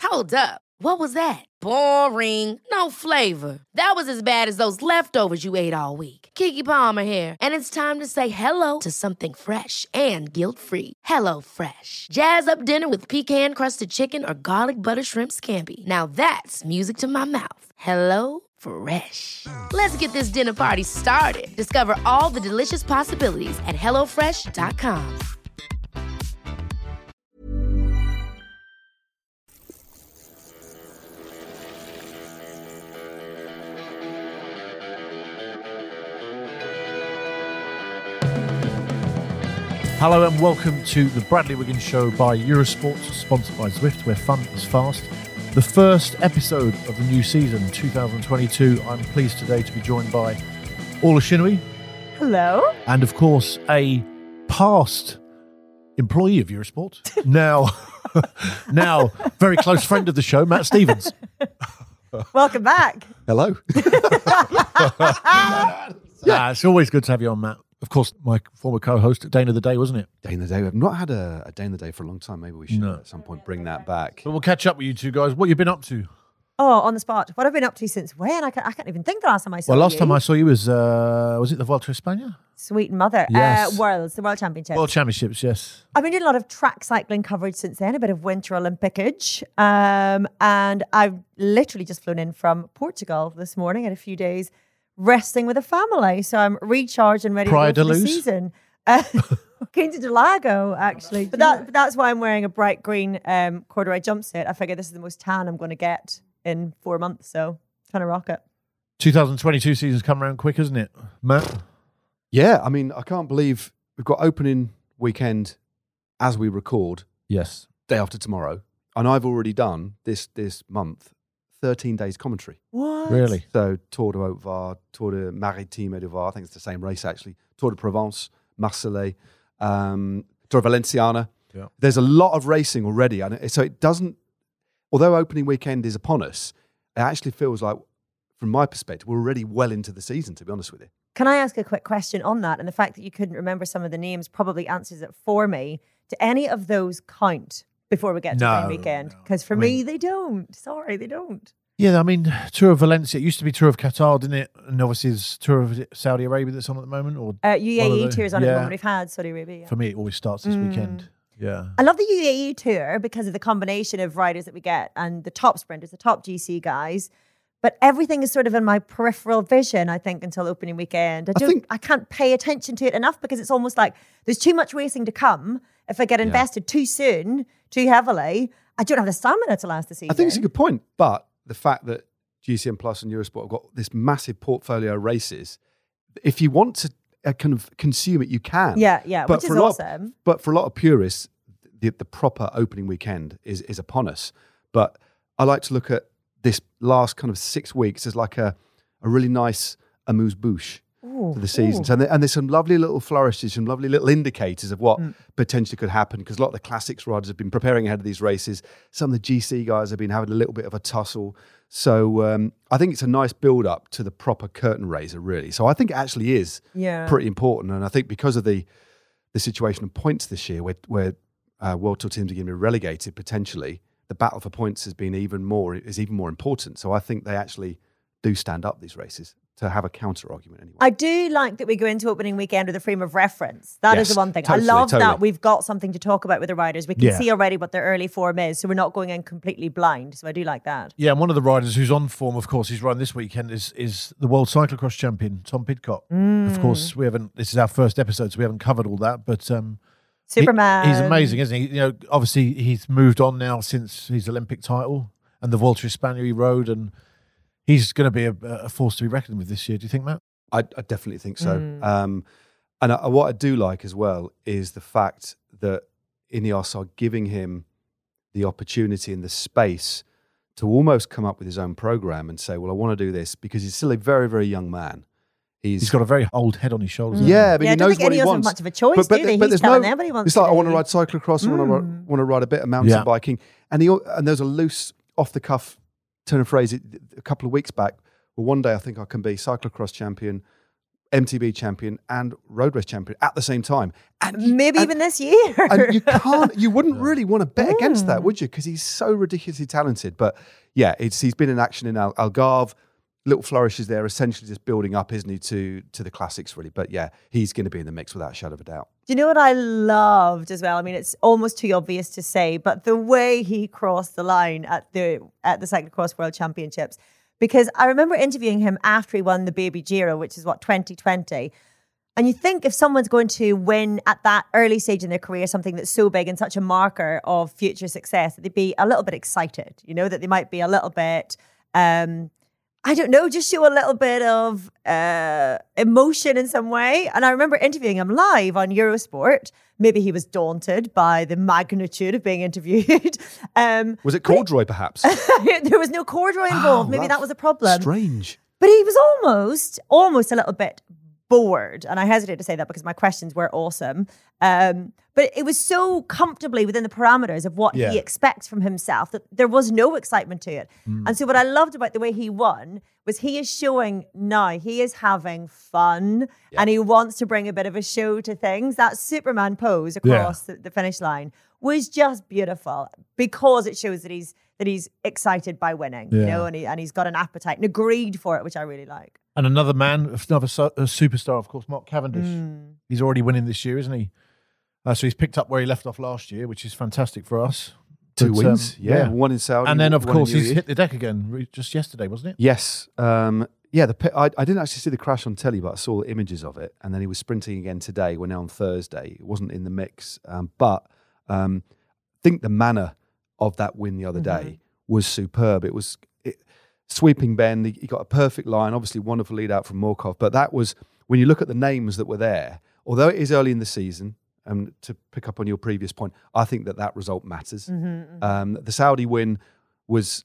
Hold up. What was that? Boring. No flavor. That was as bad as those leftovers you ate all week. Keke Palmer here, and it's time to say hello to something fresh and guilt-free. Hello Fresh. Jazz up dinner with pecan-crusted chicken or garlic butter shrimp scampi. Now that's music to my mouth. Hello Fresh. Let's get this dinner party started. Discover all the delicious possibilities at hellofresh.com. Hello and welcome to the Bradley Wiggins Show by Eurosport, sponsored by Zwift, where fun is fast. The first episode of the new season, 2022. I'm pleased today to be joined by Orla Shinui. Hello. And of course, a past employee of Eurosport, now very close friend of the show, Matt Stevens. Welcome back. Hello. It's always good to have you on, Matt. Of course, my former co-host at Day of the Day, wasn't it? Day in the Day. We've not had a Day in the Day for a long time. Maybe we should at some point bring that back. But we'll catch up with you two guys. What have you been up to? Oh, on the spot. What have I been up to since when? I can't even think the last time I saw you. Well, last time I saw you was it the Vuelta a España? Sweet mother. Yes. The World Championships. World Championships, yes. I've been doing a lot of track cycling coverage since then, a bit of Winter Olympicage. And I've literally just flown in from Portugal this morning. Had a few days resting with a family. So I'm recharged and ready to go for the season. Came to Delago, actually. But that's why I'm wearing a bright green corduroy jumpsuit. I figure this is the most tan I'm going to get in 4 months. So trying to rock it. 2022 season's come around quick, isn't it, Matt? Yeah, I mean, I can't believe we've got opening weekend as we record. Yes. Day after tomorrow. And I've already done this month 13 days commentary. What? Really? So Tour de Haute-Var, Tour de Maritime du Var, I think it's the same race actually. Tour de Provence, Marseille, Tour de Valenciana. Yeah. There's a lot of racing already. And so it doesn't, although opening weekend is upon us, it actually feels like, from my perspective, we're already well into the season, to be honest with you. Can I ask a quick question on that? And the fact that you couldn't remember some of the names probably answers it for me. Do any of those count before we get to opening weekend? Because for me, they don't. Sorry, they don't. Yeah, I mean, Tour of Valencia, it used to be Tour of Qatar, didn't it? And obviously there's Tour of Saudi Arabia that's on at the moment. Or UAE Tour's on at the moment. We've had Saudi Arabia. Yeah. For me, it always starts this weekend. Yeah. I love the UAE Tour because of the combination of riders that we get and the top sprinters, the top GC guys. But everything is sort of in my peripheral vision, I think, until opening weekend. I can't pay attention to it enough because it's almost like there's too much racing to come. If I get invested too soon, too heavily, I don't have the stamina to last the season. I think it's a good point. But the fact that GCN Plus and Eurosport have got this massive portfolio of races, if you want to kind of consume it, you can. Yeah, but which is awesome. But for a lot of purists, the proper opening weekend is upon us. But I like to look at this last kind of 6 weeks as like a really nice amuse-bouche for the season. So, and there's some lovely little flourishes, some lovely little indicators of what potentially could happen, because a lot of the classics riders have been preparing ahead of these races. Some of the GC guys have been having a little bit of a tussle. So I think it's a nice build-up to the proper curtain raiser, really. So I think it actually is pretty important. And I think because of the situation of points this year, where World Tour teams are going to be relegated potentially, the battle for points is even more important. So I think they actually do stand up these races to have a counter argument anyway. I do like that we go into opening weekend with a frame of reference. That is the one thing. Totally, I love that we've got something to talk about with the riders. We can see already what their early form is, so we're not going in completely blind. So I do like that. Yeah, and one of the riders who's on form, of course, he's riding this weekend, is the World Cyclocross champion, Tom Pidcock. Of course, this is our first episode, so we haven't covered all that, but Superman. He's amazing, isn't he? You know, obviously he's moved on now since his Olympic title and the Vuelta a España he rode, and he's going to be a force to be reckoned with this year. Do you think, Matt? I definitely think so. And what I do like as well is the fact that Ineos are giving him the opportunity and the space to almost come up with his own program and say, well, I want to do this, because he's still a very, very young man. He's got a very old head on his shoulders. Yeah, but he knows what he wants. Have much of a choice, do they? He's telling them what he wants. It's like, I want to ride cyclocross, I want to ride a bit of mountain biking. And there's a loose, off-the-cuff turn of phrase a couple of weeks back. Well, one day I think I can be cyclocross champion MTB champion and road race champion at the same time. Maybe even this year. And you wouldn't really want to bet against that, would you? Because he's so ridiculously talented. But yeah, he's been in action in Algarve. Little flourishes there, essentially just building up, isn't he, to the classics, really. But yeah, he's going to be in the mix without a shadow of a doubt. Do you know what I loved as well? I mean, it's almost too obvious to say, but the way he crossed the line at the Cyclocross World Championships, because I remember interviewing him after he won the Baby Giro, which is 2020. And you think if someone's going to win at that early stage in their career, something that's so big and such a marker of future success, that they'd be a little bit excited, that they might be a little bit, I don't know, just show a little bit of emotion in some way. And I remember interviewing him live on Eurosport. Maybe he was daunted by the magnitude of being interviewed. Was it corduroy, perhaps? There was no corduroy involved. Maybe that was a problem. Strange. But he was almost a little bit bored. And I hesitate to say that because my questions were awesome. But it was so comfortably within the parameters of what he expects from himself that there was no excitement to it. And so what I loved about the way he won was he is showing now he is having fun and he wants to bring a bit of a show to things. That Superman pose across the finish line was just beautiful because it shows that he's excited by winning, and he's got an appetite and agreed for it, which I really like. And another man, a superstar, of course, Mark Cavendish. He's already winning this year, isn't he? So he's picked up where he left off last year, which is fantastic for us. 2 wins, one in Saudi. And then, of course, he's hit the deck again just yesterday, wasn't it? Yes. I didn't actually see the crash on telly, but I saw images of it. And then he was sprinting again today. We're now on Thursday. It wasn't in the mix. But I think the manner of that win the other day was superb. It was sweeping bend. He got a perfect line. Obviously, wonderful lead out from Morkov. But that was, when you look at the names that were there, although it is early in the season, to pick up on your previous point, I think that result matters. The Saudi win was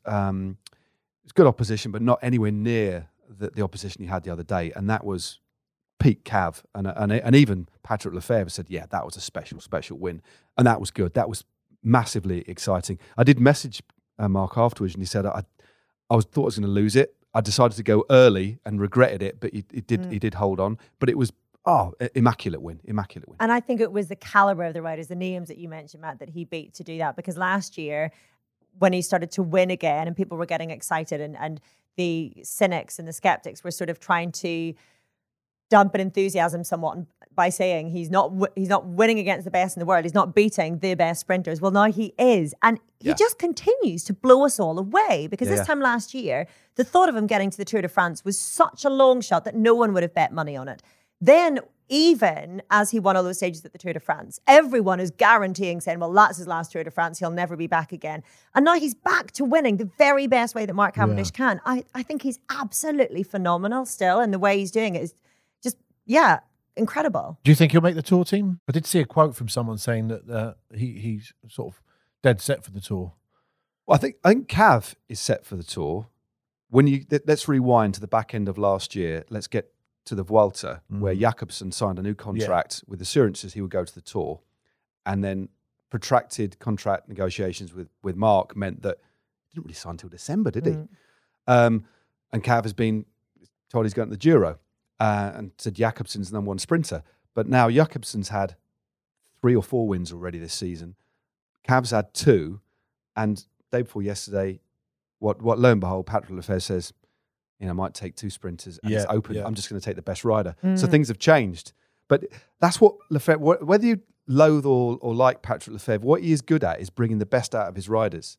good opposition, but not anywhere near the opposition he had the other day. And that was peak Cav. And even Patrick Lefevere said, yeah, that was a special win. And that was good. That was massively exciting. I did message Mark afterwards, and he said, I thought I was going to lose it. I decided to go early and regretted it, but he did hold on. But it was immaculate win. And I think it was the caliber of the riders, the names that you mentioned, Matt, that he beat to do that. Because last year, when he started to win again and people were getting excited and the cynics and the skeptics were sort of trying to dampen enthusiasm somewhat by saying he's not winning against the best in the world. He's not beating the best sprinters. Well, now he is. And he just continues to blow us all away because this time last year, the thought of him getting to the Tour de France was such a long shot that no one would have bet money on it. Then, even as he won all those stages at the Tour de France, everyone is guaranteeing, saying, well, that's his last Tour de France, he'll never be back again. And now he's back to winning the very best way that Mark Cavendish can. I think he's absolutely phenomenal still, and the way he's doing it is just, incredible. Do you think he'll make the Tour team? I did see a quote from someone saying that he's sort of dead set for the Tour. Well, I think Cav is set for the Tour. Let's rewind to the back end of last year. Let's get to the Vuelta, where Jakobsen signed a new contract with assurances he would go to the Tour. And then protracted contract negotiations with Mark meant that he didn't really sign until December, did he? And Cav has been told he's going to the Giro and said Jakobsen's the number one sprinter. But now Jakobsen's had 3 or 4 wins already this season. Cav's had 2. And day before yesterday, what lo and behold, Patrick Lefevere says, I might take 2 sprinters and it's open. I'm just going to take the best rider. So things have changed. But that's what Lefevere, whether you loathe or like Patrick Lefevere, what he is good at is bringing the best out of his riders.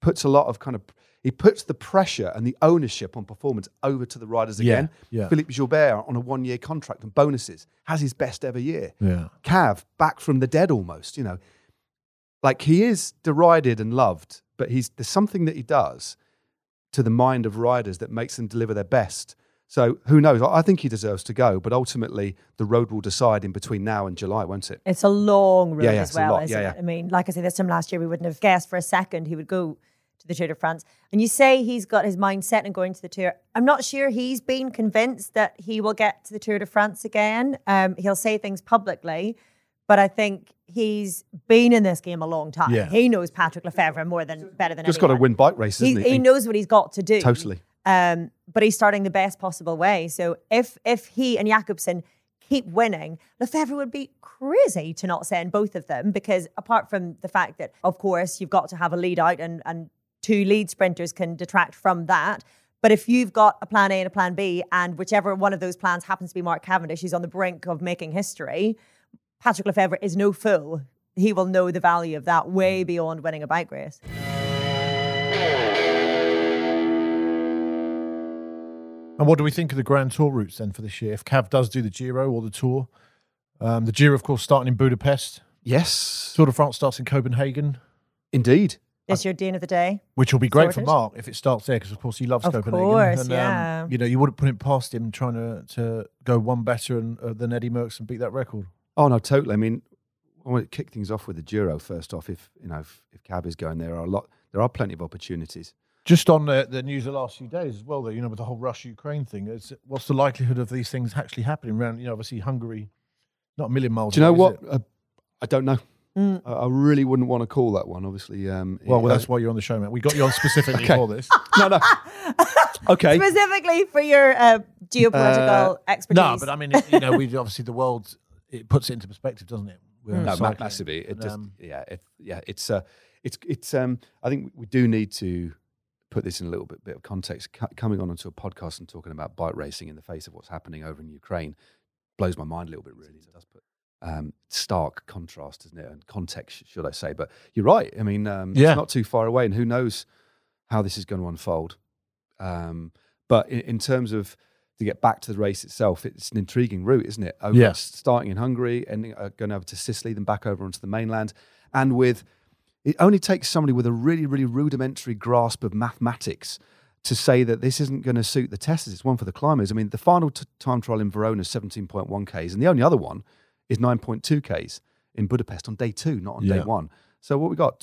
He puts the pressure and the ownership on performance over to the riders again. Philippe Gilbert on a 1-year contract and bonuses has his best ever year. Cav, back from the dead almost, like he is derided and loved, but there's something that he does to the mind of riders that makes them deliver their best. So who knows? I think he deserves to go, but ultimately the road will decide in between now and July, won't it? It's a long road as well, isn't it? I mean, like I say, this time last year, we wouldn't have guessed for a second he would go to the Tour de France. And you say he's got his mind set on going to the Tour. I'm not sure he's been convinced that he will get to the Tour de France again. He'll say things publicly, but I think he's been in this game a long time. He knows Patrick Lefevere better than Just got to win bike races, isn't he? He knows what he's got to do. Totally. but he's starting the best possible way. So if he and Jakobsen keep winning, Lefevre would be crazy to not send both of them, because apart from the fact that, of course, you've got to have a lead out and two lead sprinters can detract from that. But if you've got a plan A and a plan B, and whichever one of those plans happens to be Mark Cavendish, who's on the brink of making history, Patrick Lefevre is no fool. He will know the value of that way beyond winning a bike race. And what do we think of the Grand Tour routes then for this year? If Cav does do the Giro or the Tour, the Giro, of course, starting in Budapest. Yes. Tour de France starts in Copenhagen. Indeed. This your Dean of the Day. Which will be great Sorted. for Mark if it starts there, because, of course, he loves Copenhagen. Of course, and, yeah. You wouldn't put it past him trying to go one better than Eddie Merckx and beat that record. Oh, no, totally. I mean, I want to kick things off with the Giro first off. If Cav is going, there are plenty of opportunities. Just on the news the last few days as well, though, with the whole Russia-Ukraine thing, what's the likelihood of these things actually happening around, obviously Hungary, not a million miles Do you know away, what? I don't know. I really wouldn't want to call that one, obviously. Well, that's why you're on the show, man. We got you on specifically for this. No. Okay. Specifically for your geopolitical expertise. No, but I mean, we obviously the world, it puts it into perspective, doesn't it? No, massively. It just, it's. I think we do need to put this in a little bit of context. Coming onto a podcast and talking about bike racing in the face of what's happening over in Ukraine blows my mind a little bit. Really, it does put stark contrast, isn't it, and context, should I say? But you're right. I mean, it's not too far away, and who knows how this is going to unfold. But in terms of to get back to the race itself, it's an intriguing route, isn't it? Starting in Hungary and going over to Sicily, then back over onto the mainland, and it only takes somebody with a really, really rudimentary grasp of mathematics to say that this isn't going to suit the testers. It's one for the climbers. I mean, the final time trial in Verona is 17.1 Ks, and the only other one is 9.2 Ks in Budapest on day 2, not on day 1. So what we got,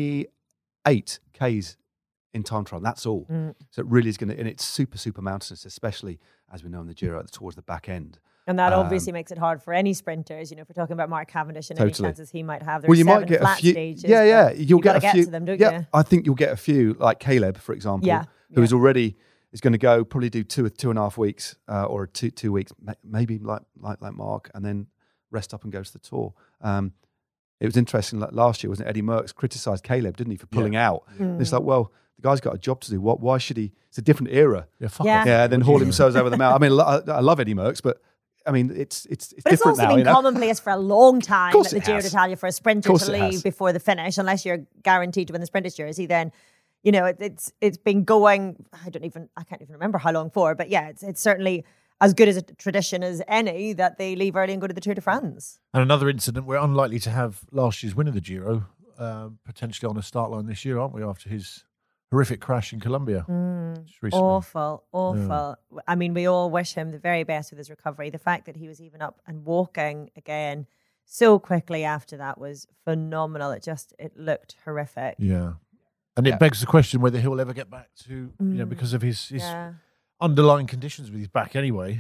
28 Ks in time trial. That's all. So it really is going to, and it's super, super mountainous, especially as we know in the Giro towards the back end. And that obviously makes it hard for any sprinters. If we're talking about Mark Cavendish and any chances he might have. You might get a few. Stages, you'll get a few. To them, don't you? I think you'll get a few, like Caleb, for example, who is already is going to go probably do 2.5 weeks or 2 weeks, maybe like Mark, and then rest up and go to the Tour. It was interesting. Like last year, wasn't it? Eddie Merckx criticised Caleb, didn't he, for pulling out? It's like, well, the guy's got a job to do. Why should he? It's a different era. Then haul himself over the mountain. I mean, I love Eddie Merckx, but I mean, it's different now. It's also been commonplace for a long time at the Giro d'Italia for a sprinter to leave before the finish, unless you're guaranteed to win the sprinter's jersey. Then, it's been going. I can't even remember how long for, but yeah, it's certainly as good as a tradition as any that they leave early and go to the Tour de France. And another incident, we're unlikely to have last year's winner of the Giro potentially on the start line this year, aren't we? After his horrific crash in Colombia. Awful. Yeah. I mean, we all wish him the very best with his recovery. The fact that he was even up and walking again so quickly after that was phenomenal. It looked horrific. Yeah. And it begs the question whether he'll ever get back to, because of his underlying conditions with his back anyway.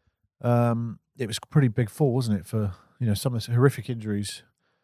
It was a pretty big fall, wasn't it, for, some of the horrific injuries.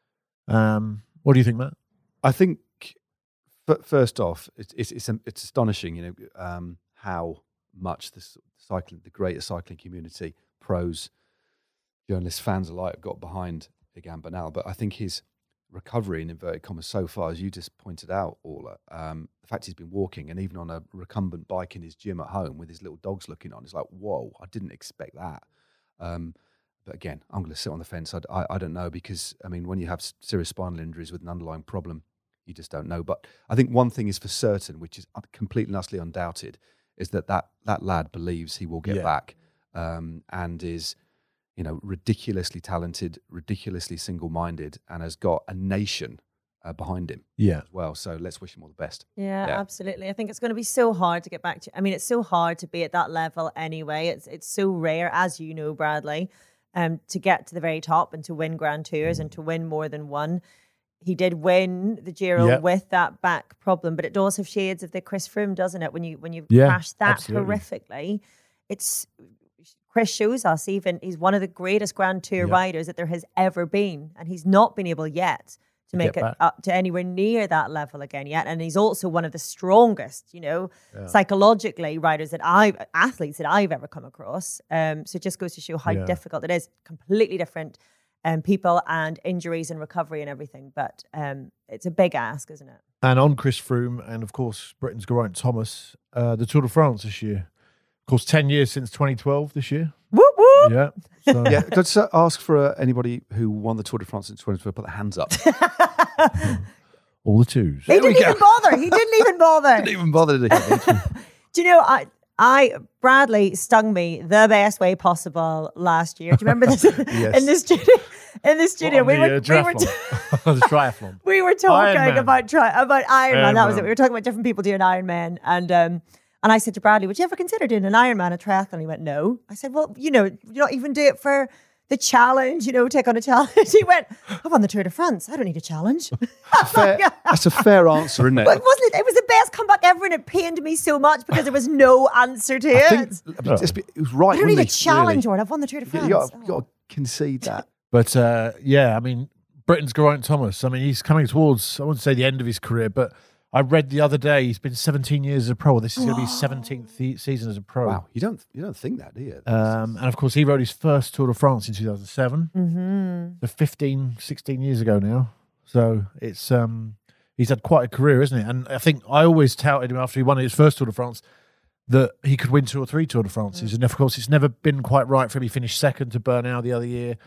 What do you think, Matt? I think, first off, it's astonishing, how much the greater cycling community, pros, journalists, fans alike, have got behind Egan Bernal. But I think his recovery, in inverted commas, so far, as you just pointed out, Orla, the fact he's been walking and even on a recumbent bike in his gym at home with his little dogs looking on, it's like, whoa, I didn't expect that. But again, I'm going to sit on the fence. I don't know, because, I mean, when you have serious spinal injuries with an underlying problem, you just don't know. But I think one thing is for certain, which is completely and utterly undoubted, is that lad believes he will get back, and is, ridiculously talented, ridiculously single-minded, and has got a nation behind him as well. So let's wish him all the best. Yeah, absolutely. I think it's going to be so hard to get back to. I mean, it's so hard to be at that level anyway. It's so rare, as you know, Bradley, to get to the very top and to win Grand Tours and to win more than one. He did win the Giro with that back problem, but it does have shades of the Chris Froome, doesn't it? When you crash that horrifically, it's Chris shows us even he's one of the greatest Grand Tour riders that there has ever been, and he's not been able yet to make get it back. up to anywhere near that level again yet. And he's also one of the strongest, psychologically athletes that I've ever come across. So it just goes to show how difficult it is. Completely different people and injuries and recovery and everything. But it's a big ask, isn't it? And on Chris Froome and, of course, Britain's Geraint Thomas, the Tour de France this year. Of course, 10 years since 2012 this year. Whoop, whoop. Yeah. So, Yeah, let's ask for anybody who won the Tour de France in 2012 put their hands up. all the twos. He didn't even bother. He didn't even bother. Didn't even bother, did he? Do you know, Bradley stung me the best way possible last year. Do you remember this? Yes. In the studio. In the studio, On the triathlon. We were talking Ironman. about Ironman. That was Ironman. it. We were talking about different people doing Ironman, and I said to Bradley, "Would you ever consider doing an Ironman, a triathlon?" He went, "No." I said, "Well, you not even do it for the challenge. Take on a challenge." He went, "I've won the Tour de France. I don't need a challenge." That's a fair answer, isn't it? But wasn't it? It was the best comeback ever, and it pained me so much because there was no answer to I it. think it was right. I don't need a wasn't he, challenge, really? or I've won the Tour de France. You got to concede that. But, I mean, Britain's Geraint Thomas, I mean, he's coming towards, I wouldn't say the end of his career, but I read the other day he's been 17 years as a pro. This is going to be his 17th season as a pro. Wow, you don't think that, do you? And of course, he rode his first Tour de France in 2007. So 15, 16 years ago now. So it's he's had quite a career, isn't it? And I think I always touted him after he won his first Tour de France that he could win 2 or 3 Tour de Frances. And of course, it's never been quite right for him. He finished second to Bernal the other year.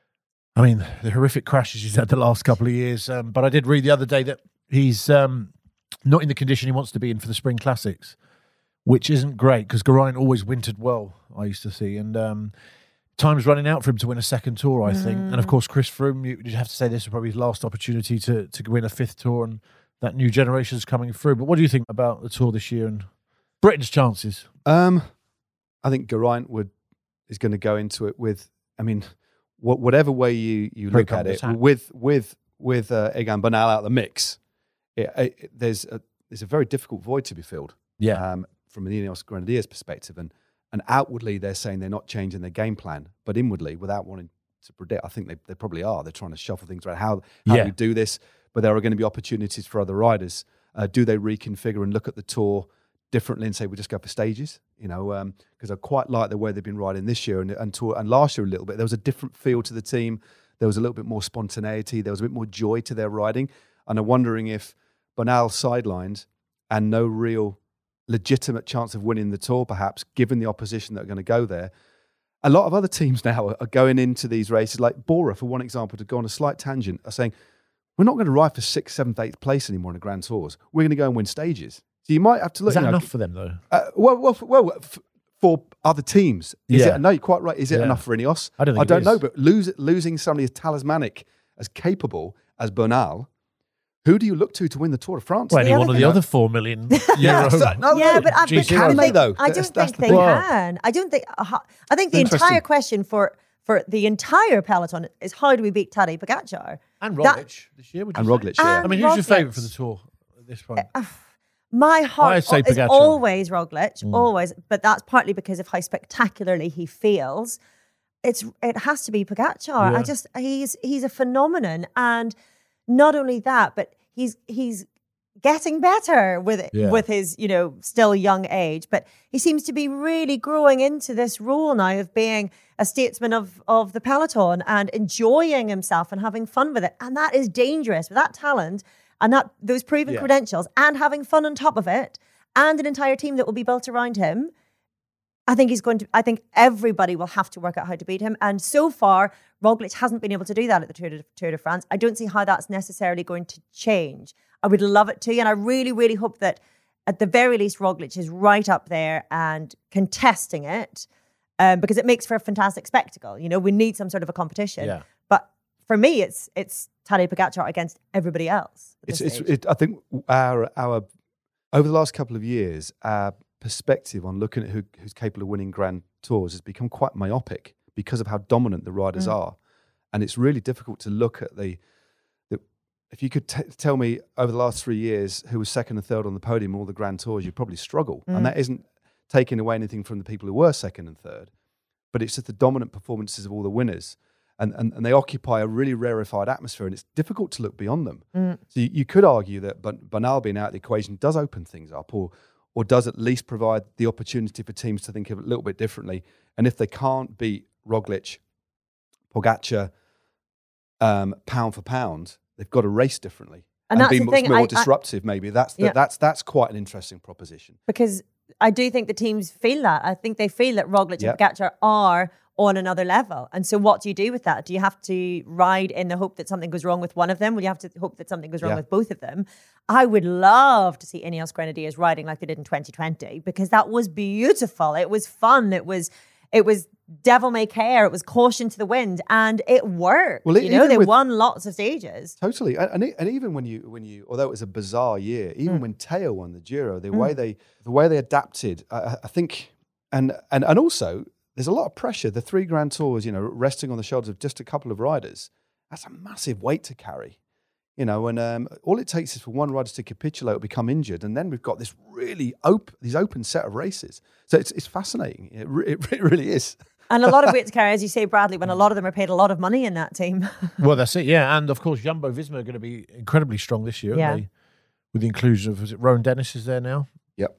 I mean, the horrific crashes he's had the last couple of years. But I did read the other day that he's not in the condition he wants to be in for the Spring Classics, which isn't great because Geraint always wintered well, I used to see. And time's running out for him to win a second Tour, I think. And of course, Chris Froome, you'd have to say this is probably his last opportunity to win a 5th Tour, and that new generation's coming through. But what do you think about the Tour this year and Britain's chances? I think Geraint is going to go into it with, I mean, whatever way you look at it, with Egan Bernal out of the mix, there's a very difficult void to be filled. Yeah. From an Ineos Grenadiers perspective, and outwardly they're saying they're not changing their game plan, but inwardly, without wanting to predict, I think they probably are. They're trying to shuffle things around. How do we do this? But there are going to be opportunities for other riders. Do they reconfigure and look at the Tour differently and say we'll just go for stages? Because I quite like the way they've been riding this year and Tour, and last year a little bit. There was a different feel to the team. There was a little bit more spontaneity. There was a bit more joy to their riding. And I'm wondering if Bernal sidelined and no real legitimate chance of winning the Tour, perhaps, given the opposition that are going to go there. A lot of other teams now are going into these races, like Bora, for one example, to go on a slight tangent, are saying, we're not going to ride for 6th, 7th, 8th place anymore in the Grand Tours. We're going to go and win stages. So you might have to look. Is that enough for them, though? For other teams. Is it? No, you're quite right. Is it enough for Ineos? I don't think I don't it know, is. but losing somebody as talismanic, as capable as Bernal, who do you look to win the Tour de France? Well, any one of the thing- other 4 million euro. Yeah, but Geez, can they, though? I don't That's think the they thing. can. I don't think. I think the Interesting. entire question for the entire peloton is how do we beat Tadej Pogacar? And That- Roglic this year, would you And say? Roglic, yeah. I mean, who's your Roglic. favourite for the Tour at this point? My heart I'd say is Pogacar. always Roglic, always, but that's partly because of how spectacularly he feels. It has to be Pogacar. Yeah. He's a phenomenon, and not only that, but he's getting better with his still young age. But he seems to be really growing into this role now of being a statesman of the peloton and enjoying himself and having fun with it, and that is dangerous with that talent. And those proven credentials and having fun on top of it and an entire team that will be built around him. I think everybody will have to work out how to beat him. And so far, Roglic hasn't been able to do that at the Tour de France. I don't see how that's necessarily going to change. I would love it to. And I really, really hope that at the very least, Roglic is right up there and contesting it because it makes for a fantastic spectacle. We need some sort of a competition. Yeah. But for me, it's Tadej Pogacar against everybody else. I think our over the last couple of years, our perspective on looking at who's capable of winning Grand Tours has become quite myopic because of how dominant the riders are, and it's really difficult to look at the. If you could tell me over the last 3 years who was second and third on the podium in all the Grand Tours, you'd probably struggle, and that isn't taking away anything from the people who were second and third, but it's just the dominant performances of all the winners. and they occupy a really rarefied atmosphere, and it's difficult to look beyond them. So you could argue that Bernal being out of the equation does open things up, or does at least provide the opportunity for teams to think of it a little bit differently. And if they can't beat Roglic, Pogacar, pound for pound, they've got to race differently and that's be the much thing, more disruptive. Maybe that's quite an interesting proposition. Because I do think the teams feel that. I think they feel that Roglic and Pogacar are on another level. And so what do you do with that? Do you have to ride in the hope that something goes wrong with one of them? Will you have to hope that something goes wrong with both of them? I would love to see Ineos Grenadiers riding like they did in 2020, because that was beautiful. It was fun. It was devil may care. It was caution to the wind, and it worked. Well, they won lots of stages. Totally. And even when you, although it was a bizarre year, even when Teo won the Giro, the way they adapted, I think, and also, there's a lot of pressure. The 3 Grand Tours, resting on the shoulders of just a couple of riders, that's a massive weight to carry. And all it takes is for one rider to capitulate or become injured, and then we've got this really open set of races. So it's fascinating. It really is. And a lot of weight to carry, as you say, Bradley, when a lot of them are paid a lot of money in that team. Well, that's it, yeah. And of course, Jumbo-Visma are going to be incredibly strong this year, aren't they? With the inclusion of, Rowan Dennis is there now? Yep.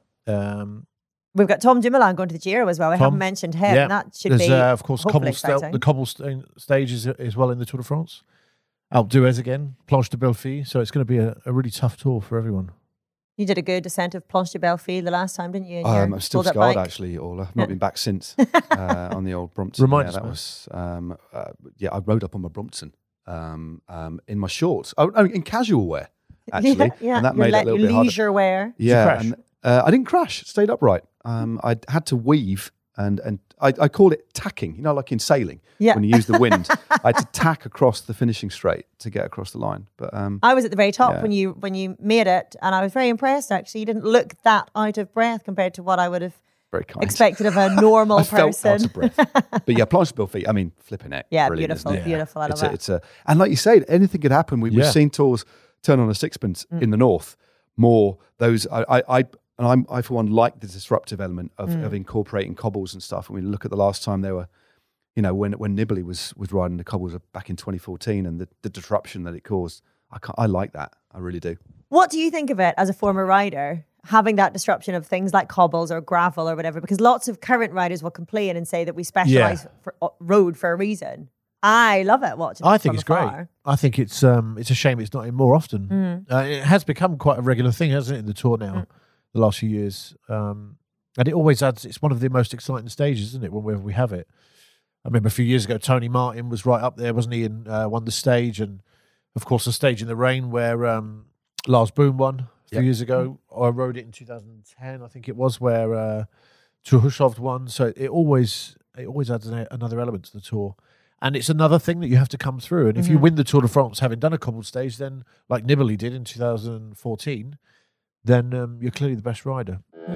We've got Tom Dumoulin going to the Giro as well. We haven't mentioned him. Yeah. That should be, of course, exciting. the cobblestone stage is as well in the Tour de France. Alpe d'Huez again, Planche de Belfi. So it's going to be a really tough tour for everyone. You did a good descent of Planche de Belfi the last time, didn't you? I'm still scarred, actually, Orla. I've not been back since on the old Brompton. Remind us. I rode up on my Brompton in my shorts. In casual wear, actually. Yeah. And that made it a little bit harder. Leisure wear. Yeah. And, I didn't crash, stayed upright. I had to weave, and I call it tacking, like in sailing, when you use the wind. I had to tack across the finishing straight to get across the line. But I was at the very top when you made it, and I was very impressed, actually. You didn't look that out of breath compared to what I would have expected of a normal person. I felt out of breath. But yeah, Planche de Belfi, flipping it. Yeah, beautiful. I love it. And like you say, anything could happen. We've seen tours turn on a sixpence in the north. More those, I for one like the disruptive element of incorporating cobbles and stuff. And we look at the last time they were, when Nibali was riding the cobbles back in 2014, and the disruption that it caused. I like that. I really do. What do you think of it as a former rider, having that disruption of things like cobbles or gravel or whatever? Because lots of current riders will complain and say that we specialise for road for a reason. I love it watching. I think it's great. I think it's a shame it's not in more often. It has become quite a regular thing, hasn't it, in the Tour now? The last few years, and it always adds. It's one of the most exciting stages, isn't it? Whenever we have it, I remember a few years ago, Tony Martin was right up there, wasn't he? And won the stage, and of course the stage in the rain where Lars Boom won a few years ago. I rode it in 2010, I think it was, where Tuhushovd won. So it always adds another element to the tour. And it's another thing that you have to come through. And if you win the Tour de France having done a cobbled stage, then like Nibali did in 2014. Then you're clearly the best rider.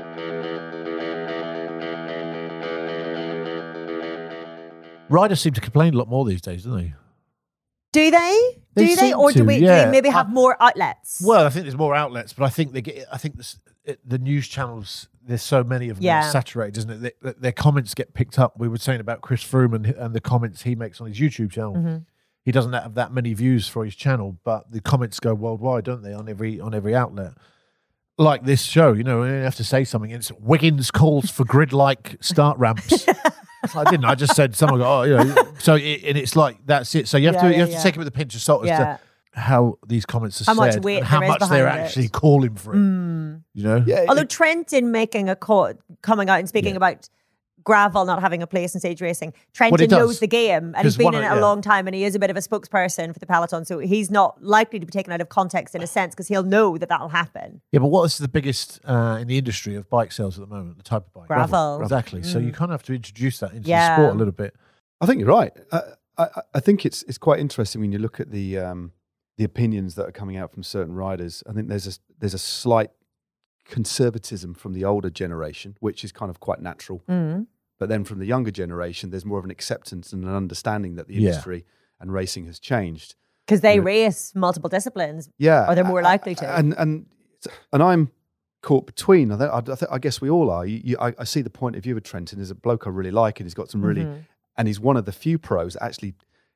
Riders seem to complain a lot more these days, don't they? Do they? Or do we maybe have more outlets? Well, I think there's more outlets, but I think the news channels, there's so many of them, it's saturated, isn't it? Their comments get picked up. We were saying about Chris Froome and the comments he makes on his YouTube channel. He doesn't have that many views for his channel, but the comments go worldwide, don't they? On every outlet. Like this show, you have to say something. It's Wiggins calls for grid-like start ramps. I didn't. I just said someone. So it's like that's it. So you have to take it with a pinch of salt as to how these comments are said and how much they're actually calling for it. Yeah. Although Trentin making coming out and speaking about gravel not having a place in stage racing. Trentin knows the game, and he's been in it a long time, and he is a bit of a spokesperson for the peloton, so he's not likely to be taken out of context in a sense, because he'll know that will happen. Yeah, but what is the biggest in the industry of bike sales at the moment? The type of bike? Gravel. Exactly. So you kind of have to introduce that into the sport a little bit. I think you're right. I think it's quite interesting when you look at the opinions that are coming out from certain riders. I think there's a slight conservatism from the older generation, which is kind of quite natural. But then from the younger generation, there's more of an acceptance and an understanding that the industry and racing has changed. Because they race multiple disciplines. Yeah. Or they're more likely to. And I'm caught between. I guess we all are. I see the point of view of Trentin as a bloke I really like, and he's got some really... And he's one of the few pros that actually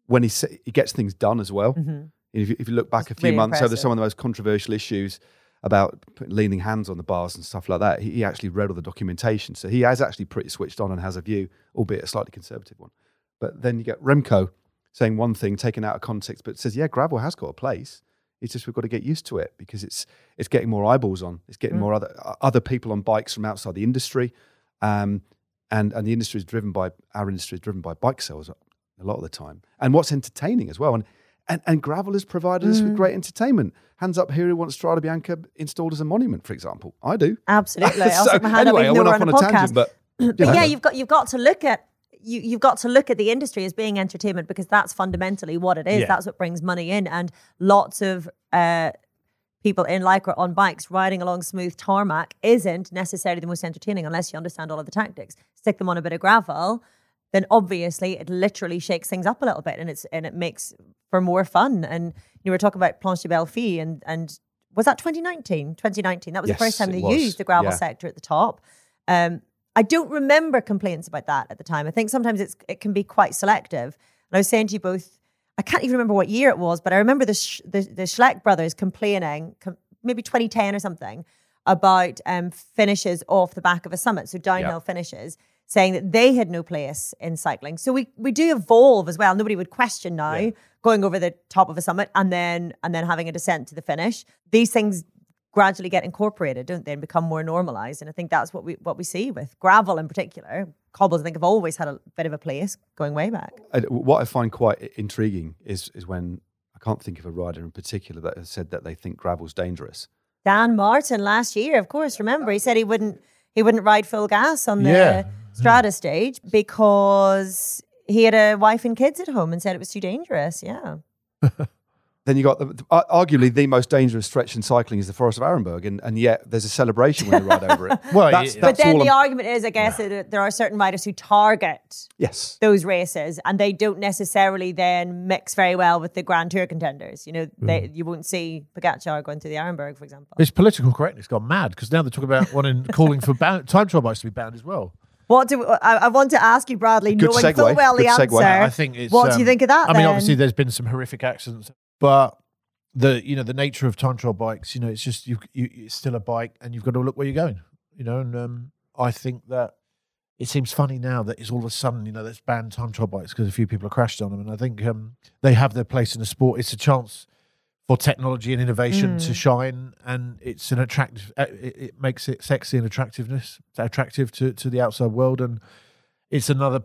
when he gets things done as well. Mm-hmm. If you look back a few really months, so there's impressive. some of the most controversial issues about leaning hands on the bars and stuff like that. He actually read all the documentation. So he is actually pretty switched on and has a view, albeit a slightly conservative one. But then you get Remco saying one thing, taken out of context, but says, yeah, gravel has got a place. It's just we've got to get used to it because it's getting more eyeballs on. It's getting more other people on bikes from outside the industry. And the industry is driven by, our industry is driven by bike sales a lot of the time. And what's entertaining as well. And gravel has provided us with great entertainment. Hands up here who wants Strada Bianca installed as a monument, for example. I do. Absolutely. I'll So, stick my hand anyway, up even though I we're went on off a on a podcast. tangent, but But yeah, you've got to look at you've got to look at the industry as being entertainment because that's fundamentally what it is. Yeah. That's what brings money in, and lots of people in Lycra on bikes riding along smooth tarmac isn't necessarily the most entertaining unless you understand all of the tactics. Stick them on a bit of gravel, then obviously it literally shakes things up a little bit, and it makes for more fun. And you were talking about Planche de Belleville, and was that 2019? 2019. That was Yes, the first time it they was. used the gravel Yeah. sector at the top. I don't remember complaints about that at the time. I think sometimes it can be quite selective. And I was saying to you both, I can't even remember what year it was, but I remember the Schleck brothers complaining, maybe 2010 or something, about finishes off the back of a summit, so downhill finishes, saying that they had no place in cycling. So we do evolve as well. Nobody would question now going over the top of a summit and then having a descent to the finish. These things gradually get incorporated, don't they, and become more normalized. And I think that's what we see with gravel in particular. Cobbles, I think, have always had a bit of a place going way back. What I find quite intriguing is when I can't think of a rider in particular that has said that they think gravel's dangerous. Dan Martin last year, of course, remember, he said he wouldn't ride full gas on the Strada stage because he had a wife and kids at home and said it was too dangerous. Yeah. Then you got arguably the most dangerous stretch in cycling is the Forest of Arenberg, and yet there's a celebration when they ride over it. Well, But then the argument is, I guess, that there are certain riders who target Yes. those races and they don't necessarily then mix very well with the Grand Tour contenders. You know, you won't see Pogacar going through the Arenberg, for example. This political correctness gone mad because now they're talking about calling for time trial bikes to be banned as well. I want to ask you, Bradley, Good knowing segue, full well the good answer. segue. I think it's. What do you think of that? I mean, then? obviously, there's been some horrific accidents, but the nature of time trial bikes, it's just it's still a bike, and you've got to look where you're going. And I think that it seems funny now that it's all of a sudden let's ban time trial bikes because a few people have crashed on them, and I think they have their place in the sport. It's a chance for technology and innovation to shine, and it's an attractive. It makes it sexy and attractive to the outside world, and it's another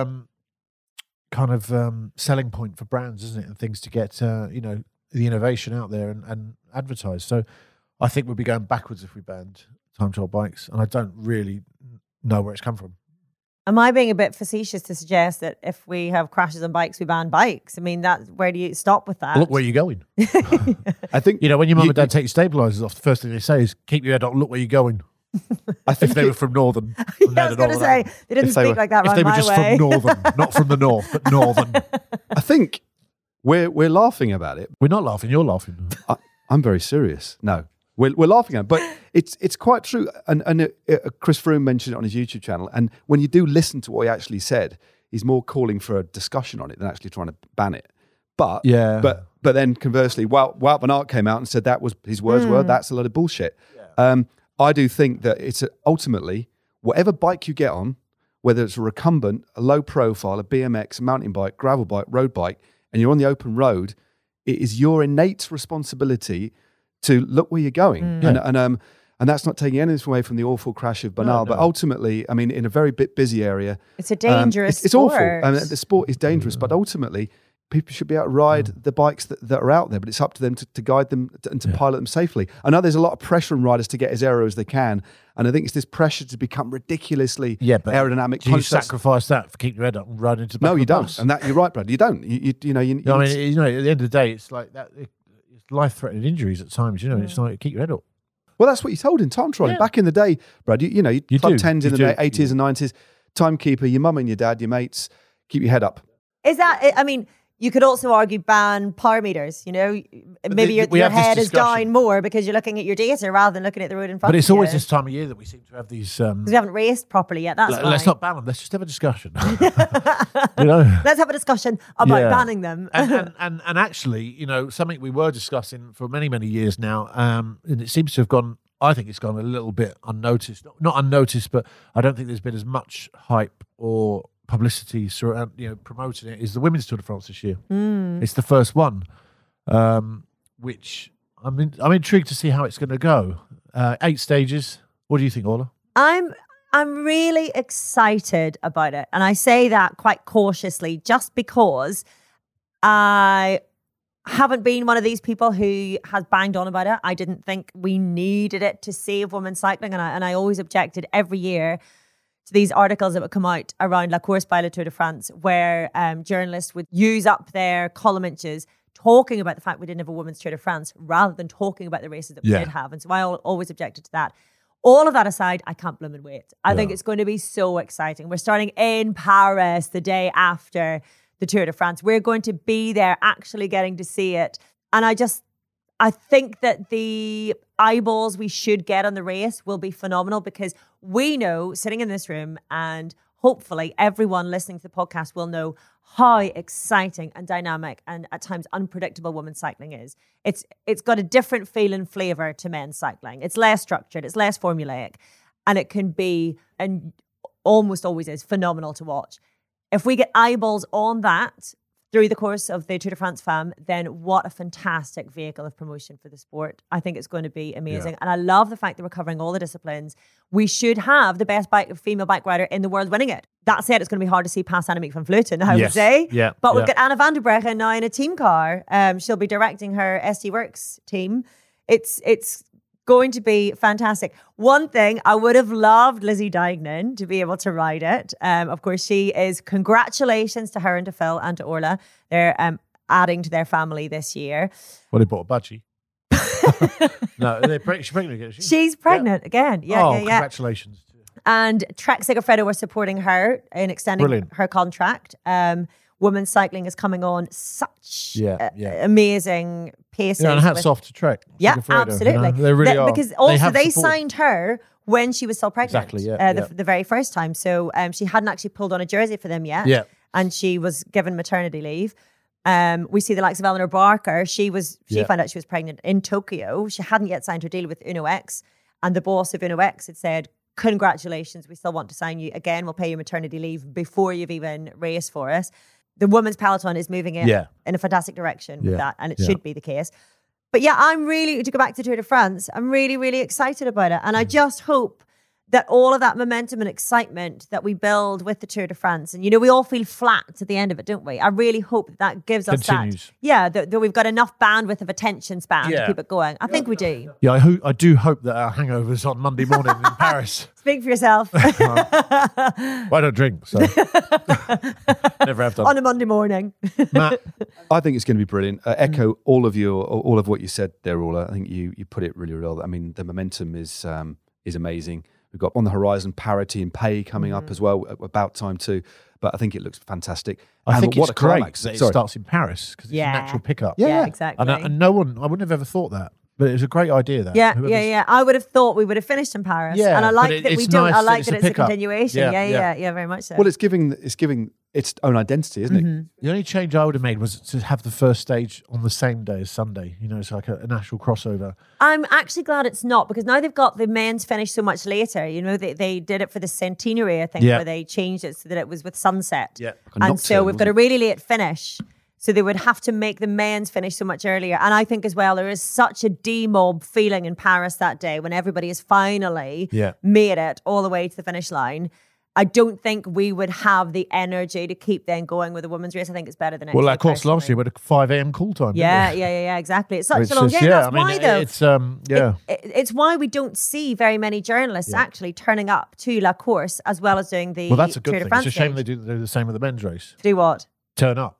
kind of selling point for brands, isn't it? And things to get the innovation out there and advertise. So I think we'd be going backwards if we banned time trial bikes, and I don't really know where it's come from. Am I being a bit facetious to suggest that if we have crashes on bikes, we ban bikes? I mean, where do you stop with that? Look where you're going. I think When your mum and dad take your stabilisers off, the first thing they say is keep your head up, look where you're going. I think If they were from Northern. I was going to say, they didn't If they speak were- like that If around they were my just way. from Northern, not from the North, but Northern. I think we're laughing about it. We're not laughing, you're laughing. I'm very serious. No, we're laughing at it, but it's quite true. And Chris Froome mentioned it on his YouTube channel. And when you do listen to what he actually said, he's more calling for a discussion on it than actually trying to ban it. But but then conversely, Wout van Aert came out and said that was his words were that's a lot of bullshit. I do think that it's ultimately whatever bike you get on, whether it's a recumbent, a low profile, a BMX, a mountain bike, gravel bike, road bike, and you're on the open road, it is your innate responsibility to look where you're going. And that's not taking anything away from the awful crash of Bernal, but ultimately, I mean, in a very busy area, It's a dangerous it's awful. sport. I mean, the sport is dangerous, but ultimately, people should be able to ride the bikes that are out there, but it's up to them to guide them and to pilot them safely. I know there's a lot of pressure on riders to get as aero as they can, and I think it's this pressure to become ridiculously but aerodynamic. do you sacrifice that for keeping your head up and riding into the back No, of you the don't. bus? And that you're right, Brad. You don't. You I mean, at the end of the day, it's like that. It's life-threatening injuries at times. It's like keep your head up. well, that's what you're told in time trialing. Yeah. Back in the day, Brad, you club do. 10s in You the do. 80s and 90s, timekeeper, your mum and your dad, your mates, keep your head up. Is that, I mean, You could also argue ban power meters, maybe your head is down more because you're looking at your data rather than looking at the road in front of you. But it's always this time of year that we seem to have these... Because we haven't raced properly yet, that's why. Let's not ban them, let's just have a discussion. Let's have a discussion about banning them. and actually, something we were discussing for many, many years now, and it seems to have gone... I think it's gone a little bit unnoticed. Not unnoticed, but I don't think there's been as much hype or publicity surround, promoting it, is the Women's Tour de France this year. It's the first one, which I'm intrigued to see how it's going to go. 8 stages. What do you think, Orla? I'm really excited about it, and I say that quite cautiously, just because I haven't been one of these people who has banged on about it. I didn't think we needed it to save women's cycling, and I always objected every year to these articles that would come out around La Course by La Tour de France, where journalists would use up their column inches talking about the fact we didn't have a women's Tour de France rather than talking about the races that we did have. And so I always objected to that. All of that aside, I can't bloom and wait. I think it's going to be so exciting. We're starting in Paris the day after the Tour de France. We're going to be there actually getting to see it. And I think that the eyeballs we should get on the race will be phenomenal, because we know, sitting in this room, and hopefully everyone listening to the podcast will know how exciting and dynamic and at times unpredictable women's cycling is. It's got a different feel and flavour to men's cycling. It's less structured, it's less formulaic, and it can be, and almost always is, phenomenal to watch. If we get eyeballs on that through the course of the Tour de France Femme, then what a fantastic vehicle of promotion for the sport. I think it's going to be amazing. And I love the fact that we're covering all the disciplines. We should have the best female bike rider in the world winning it. That said, it's going to be hard to see past Annemiek van Vleuten, I would say. Yeah. But we've got Anna van der Breggen now in a team car. She'll be directing her SD Works team. It's going to be fantastic. One thing, I would have loved Lizzie Deignan to be able to ride it. Of course, she is. Congratulations to her and to Phil and to Orla. They're adding to their family this year. Well, they bought a budgie. No, she's pregnant again. She's pregnant again. Yeah, congratulations. And Trek Segafredo are supporting her in extending her contract. Women's cycling is coming on such amazing paces. Yeah, and hats off to Trek. Yeah, Segafredo, absolutely. They really are. Because also they signed her when she was still pregnant. Exactly, the very first time. So she hadn't actually pulled on a jersey for them yet. Yeah. And she was given maternity leave. We see the likes of Eleanor Barker. She found out she was pregnant in Tokyo. She hadn't yet signed her deal with Uno X. And the boss of Uno X had said, congratulations, we still want to sign you. Again, we'll pay you maternity leave before you've even raced for us. The women's peloton is moving in a fantastic direction with that, and it should be the case. But yeah, to go back to Tour de France, I'm really, really excited about it. And I just hope that all of that momentum and excitement that we build with the Tour de France, and we all feel flat at the end of it, don't we? I really hope that gives us that we've got enough bandwidth of attention span to keep it going. I think we do. Yeah, I do hope that our hangovers on Monday morning in Paris. Speak for yourself. I don't drink, so never have done. On a Monday morning. Matt? I think it's going to be brilliant. Echo all of what you said there, Orla. I think you put it really well. I mean, the momentum is amazing. We've got on the horizon Parity and Pay coming up as well, about time too. But I think it looks fantastic. I think it's great that it starts in Paris because it's a natural pickup. Yeah, exactly. And I wouldn't have ever thought that. But it was a great idea. That Yeah. I would have thought we would have finished in Paris, and I like that we don't. I like that it's a continuation. Yeah, very much so. Well, it's giving its own identity, isn't it? The only change I would have made was to have the first stage on the same day as Sunday. It's like a natural crossover. I'm actually glad it's not, because now they've got the men's finish so much later. They did it for the centenary, I think, where they changed it so that it was with sunset. Yeah, and so we've got a really late finish. So they would have to make the men's finish so much earlier. And I think as well, there is such a demob feeling in Paris that day when everybody has finally made it all the way to the finish line. I don't think we would have the energy to keep then going with a women's race. I think it's better than it. Well, of course, last year we had a 5 a.m. call time. Yeah, exactly. It's such a long game. That's why, though. It's why we don't see very many journalists actually turning up to La Course as well as doing the Well, that's a good Tour thing. de France It's a shame stage. they do the same with the men's race. Do what? Turn up.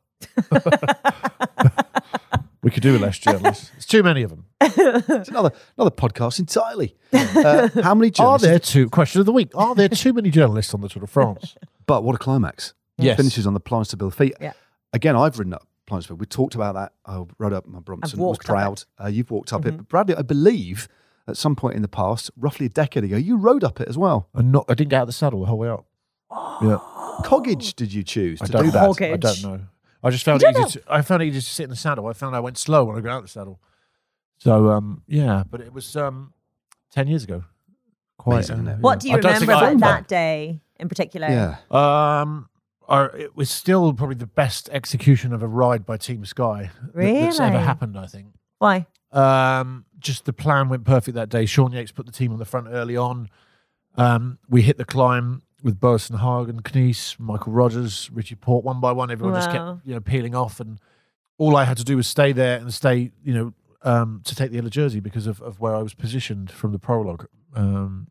We could do with less journalists. It's too many of them. It's another podcast entirely. How many journalists? Question of the week. Are there too many journalists on the Tour de France? But what a climax. Yes. Finishes on the Planche de Belfi. Yeah. Again, I've ridden up Plymouth. We talked about that. I rode up my Bronson, was walked up proud. You've walked up it. But Bradley, I believe at some point in the past, roughly a decade ago, you rode up it as well. I didn't get out of the saddle the whole way up. Yeah. Coggage did you choose to don't do know. that? I don't know. I just found it easy. I found it easy to sit in the saddle. I found I went slow when I got out of the saddle. So but it was 10 years ago. Quite. Amazing, isn't it? What do you remember about that day in particular? Yeah. It was still probably the best execution of a ride by Team Sky that's ever Really? happened, I think. Why? Just the plan went perfect that day. Sean Yates put the team on the front early on. We hit the climb with Boris and Hagen, Knies, Michael Rogers, Richie Port, one by one. Everyone just kept peeling off, and all I had to do was stay there and stay to take the yellow jersey because of where I was positioned from the prologue. And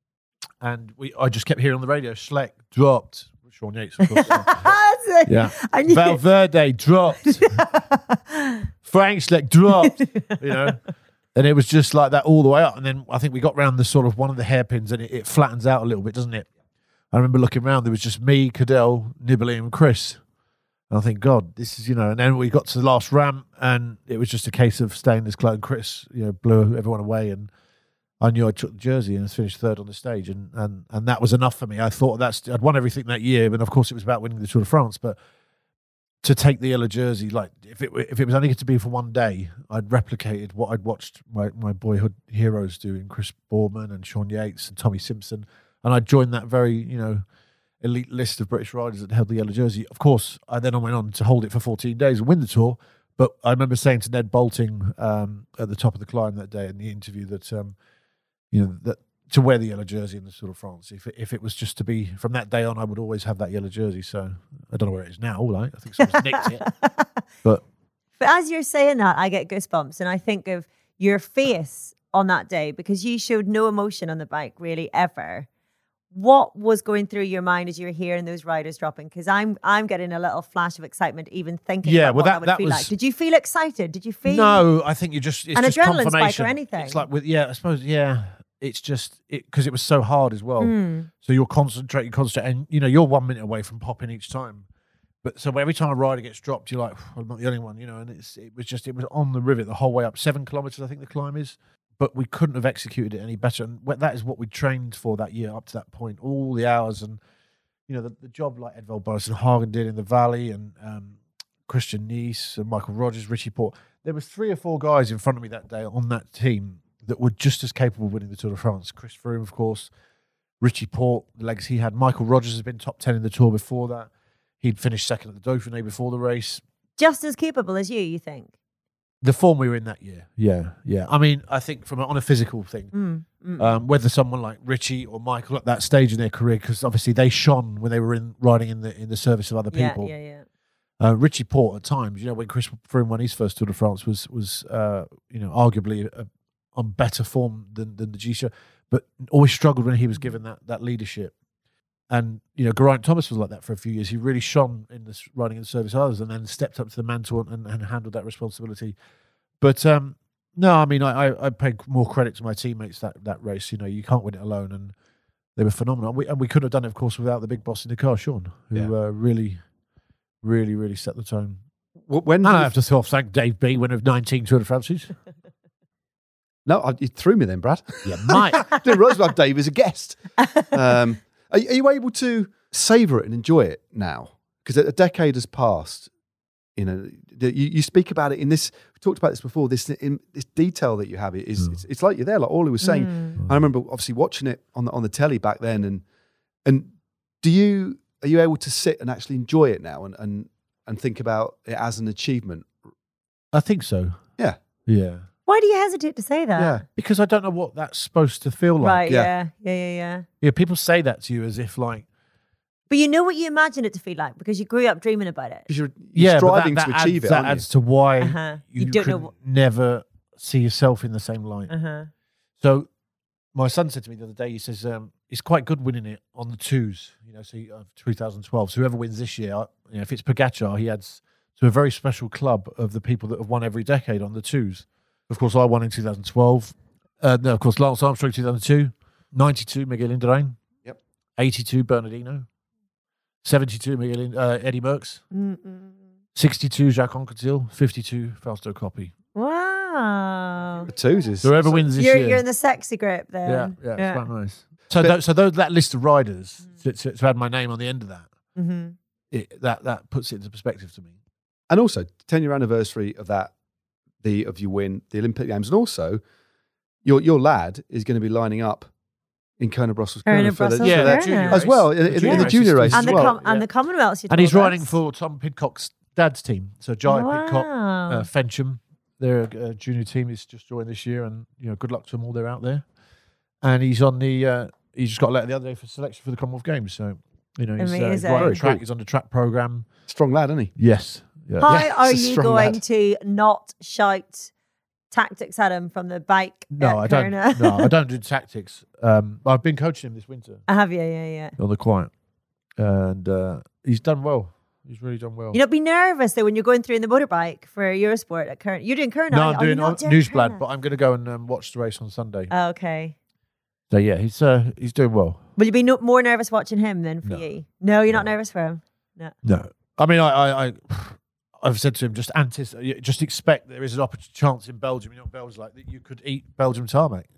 I just kept hearing on the radio, Schleck dropped. Sean Yates, of course. Yeah. Valverde dropped. Frank Schleck dropped. And it was just like that all the way up. And then I think we got round the sort of one of the hairpins and it flattens out a little bit, doesn't it? I remember looking around, there was just me, Cadell, Nibali and Chris. And I think, God, this is, and then we got to the last ramp and it was just a case of staying as close. And Chris, blew everyone away and I knew I took the jersey and finished third on the stage, and that was enough for me. I thought I'd won everything that year, but of course it was about winning the Tour de France. But to take the yellow jersey, like if it was only to be for one day, I'd replicated what I'd watched my boyhood heroes do in Chris Boorman and Sean Yates and Tommy Simpson, and I joined that very elite list of British riders that held the yellow jersey. Of course, I then went on to hold it for 14 days and win the Tour. But I remember saying to Ned Bolting at the top of the climb that day in the interview that. That to wear the yellow jersey in the Tour de France. If it was just to be from that day on, I would always have that yellow jersey. So I don't know where it is now. I think someone's nicked it. But as you're saying that, I get goosebumps, and I think of your face on that day because you showed no emotion on the bike really ever. What was going through your mind as you were hearing those riders dropping? Because I'm getting a little flash of excitement even thinking about what that would feel like. Did you feel excited? Did you feel? No, I think it's just adrenaline confirmation. Spike or anything. It's like I suppose, it's just because it was so hard as well. So you're concentrating, and you're 1 minute away from popping each time. But so every time a rider gets dropped, you're like, I'm not the only one, and it was on the rivet the whole way up, 7 kilometers, I think the climb is. But we couldn't have executed it any better. And that is what we trained for that year up to that point, all the hours and, the job like Edvald Boris and Hagen did in the Valley and Christian Knies and Michael Rogers, Richie Port. There was 3 or 4 guys in front of me that day on that team that were just as capable of winning the Tour de France. Chris Froome, of course, Richie Port, the legs he had. Michael Rogers has been top 10 in the Tour before that. He'd finished second at the Dauphiné before the race. Just as capable as you think? The form we were in that year, yeah. I mean, I think on a physical thing, whether someone like Richie or Michael at that stage in their career, because obviously they shone when they were riding in the service of other people. Yeah. Richie Port at times, when Chris Froome won his first Tour de France was arguably on better form than the G-Show, but always struggled when he was given that leadership. And, Geraint Thomas was like that for a few years. He really shone in this riding in the service of others and then stepped up to the mantle and handled that responsibility. But, no, I mean, I pay more credit to my teammates that race. You can't win it alone. And they were phenomenal. And we couldn't have done it, of course, without the big boss in the car, Sean, who really, really, really set the tone. When I have to thank Dave B, winner of 19 Tour de France's. No, you threw me then, Brad. Yeah, mate. Didn't realise about Dave as a guest. Are you able to savour it and enjoy it now? Because a decade has passed. You speak about it in this. We talked about this before. This detail that you have it's like you're there. Like Orly was saying. I remember obviously watching it on the telly back then. And are you able to sit and actually enjoy it now and think about it as an achievement? I think so. Yeah. Why do you hesitate to say that? Yeah. Because I don't know what that's supposed to feel like. Right, yeah. Yeah, people say that to you as if like... But you know what you imagine it to feel like because you grew up dreaming about it. Because you're striving that to achieve it, that aren't adds to why You don't know never see yourself in the same light. So my son said to me the other day, he says, it's quite good winning it on the twos, 2012. So whoever wins this year, if it's Pogacar, he adds to a very special club of the people that have won every decade on the twos. Of course, I won in 2012. Of course, Lance Armstrong 2002. 92, Miguel Indurain. Yep. 82, Bernardino. 72, Eddie Merckx. 62 Jacques Anquetil, 52 Fausto Coppi. Wow. The twos is Whoever wins this You're year. in the sexy group then. Yeah, it's quite nice. So, that list of riders, to add my name on the end of that, that puts it into perspective to me. And also, 10-year anniversary of that, of you win the Olympic Games, and also your lad is going to be lining up in Kona Brussels Kona for the Brussels junior as well in the junior race and as well. and the Commonwealths. And he's riding for Tom Pidcock's dad's team. So Jai Pidcock, Fencham, they're a junior team. He's just joined this year, and good luck to them all. They're out there, and he's on the. He just got a letter the other day for selection for the Commonwealth Games. So he's amazing. right on track. He's on the track program. Strong lad, isn't he? Yes. Yeah. How are he's a you strong going lad. to not shout tactics at him from the bike? No, I don't. Kona? No, I don't do tactics. I've been coaching him this winter Have you? Yeah. on the quiet, and he's done well. He's really done well. You not be nervous though when you're going through in the motorbike for Eurosport at Kona. You're doing Kona. No, are I'm you doing not Newsblad, Kona? but I'm going to go and watch the race on Sunday. Oh, okay. So yeah, he's doing well. Will you be more nervous watching him than for No. you? No, you're not nervous for him. No, I mean I've said to him just expect there is an chance in Belgium. Belgium like that you could eat Belgium tarmac.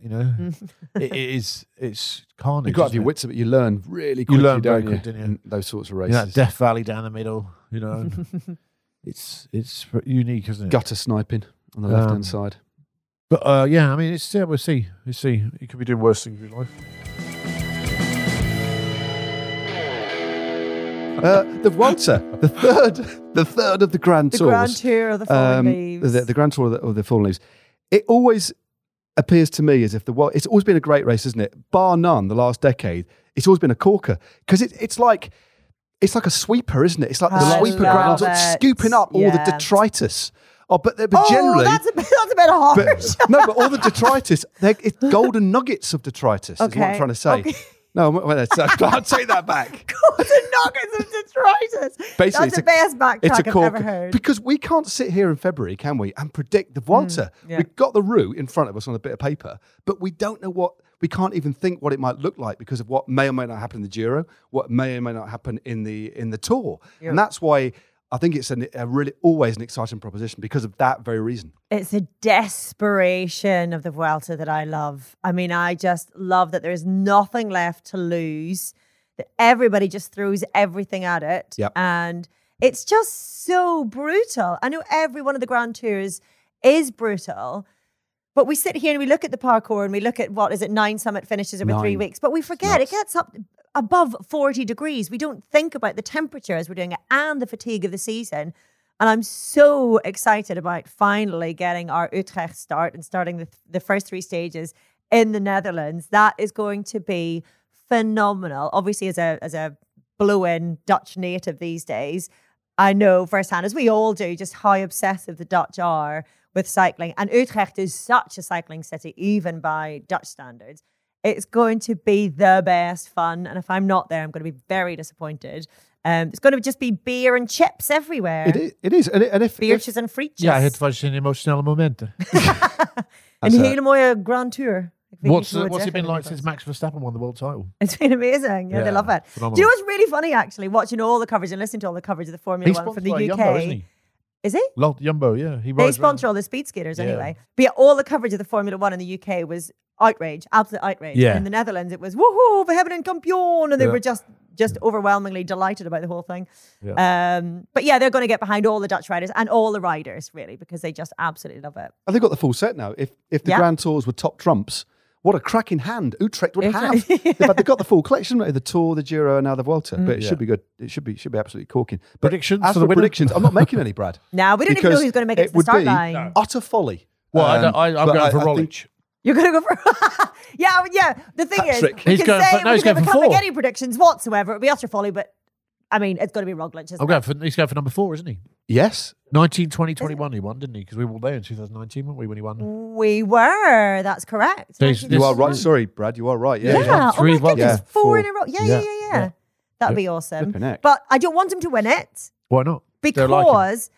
It's carnage. You've got to have isn't your it? wits about. You learn really quickly, You learn don't very you? quick, don't you? In those sorts of You races. know, that Death Valley down the middle. It's unique, isn't it? Gutter sniping on the left hand side. But yeah, I mean, we'll see. We'll see. You could be doing worse things in your life. The Vuelta, the third of the Grand The Tours. Grand Tour of the Fallen Leaves. The Grand Tour of the Fallen Leaves. It always appears to me as if it's always been a great race, isn't it? Bar none, the last decade, it's always been a corker because it's like a sweeper, isn't it? It's like the I sweeper love ground, it. scooping up all the Yeah. detritus. But generally, that's a bit harsh. but all the detritus, it's golden nuggets of detritus. Is what I'm trying to say. Okay. No, I'll take that back. Golden nuggets of detritus. Basically, That's the best backtrack I've ever heard. Because we can't sit here in February, can we, and predict the Vuelta. yeah. We've got the route in front of us on a bit of paper, but we don't know we can't even think what it might look like because of what may or may not happen in the Giro, what may or may not happen in the Tour. Yeah. And that's why I think it's a really always an exciting proposition because of that very reason. It's a desperation of the Vuelta that I love. I mean, I just love that there is nothing left to lose, that everybody just throws everything at it. Yep. And it's just so brutal. I know every one of the Grand Tours is brutal, but we sit here and we look at the parkour and we look at 9 summit finishes over 3 9. weeks, but we forget it gets up above 40 degrees. We don't think about the temperature as we're doing it and the fatigue of the season. And I'm so excited about finally getting our Utrecht start and starting the first 3 stages in the Netherlands. That is going to be phenomenal. Obviously, as a blow-in Dutch native these days, I know firsthand, as we all do, just how obsessive the Dutch are with cycling. And Utrecht is such a cycling city, even by Dutch standards. It's going to be the best fun. And if I'm not there, I'm going to be very disappointed. It's going to just be beer and chips everywhere. It is. And if Biertjes en frietjes. Ja, het was een emotionele momenten. Een hele mooie Grand Tour. Ik weet What's niet hoe it been zeggen like in since het Max Verstappen won the world title? It's been amazing. Yeah, they love it. Phenomenal. Do you know what's really funny, actually? Watching all the coverage and listening to all the coverage of the Formula He's One from sponsored the by UK. Jumbo, isn't he? Is he? Jumbo, yeah. He They rides sponsor around. all the speed skaters Yeah. anyway. But yeah, all the coverage of the Formula One in the UK was outrage, absolute outrage. Yeah. And in the Netherlands, it was, woohoo, we hebben een kampioen. And they Yeah. were just overwhelmingly delighted about the whole thing. Yeah. But yeah, they're going to get behind all the Dutch riders and all the riders, really, because they just absolutely love it. they've got the full set now. If the Yeah. Grand Tours were top trumps, what a cracking hand Utrecht would have. Utrecht. They've got the full collection, haven't they? The Tour, the Giro, and now the Vuelta. But it Yeah. should be good. It should be absolutely corking. But Predictions as for for the winner? predictions, I'm not making any, Brad. Now, we don't even know Because who's going to make it to the would start be line. utter folly. Well, I'm but going for I think- Roglic. You're going to go for... yeah. The thing Hat-trick. is, we He's can going say for- no, we he's going can't for make 4. any predictions whatsoever. It'll be utter folly, but I mean, it's got to be Roglic, isn't it? He's going for number 4, isn't he? Yes. 20, 21 he won, didn't he? Because we were all there in 2019, weren't we, when he won? We were. That's correct. So he's- You are right. This- Sorry, Brad. You are right. Yeah, Yeah. Yeah. Three Oh my goodness. Yeah, 4 4. in a row. Yeah. Yeah. That'd be awesome. Flipping heck. But I don't want him to win it Why not? They're like him.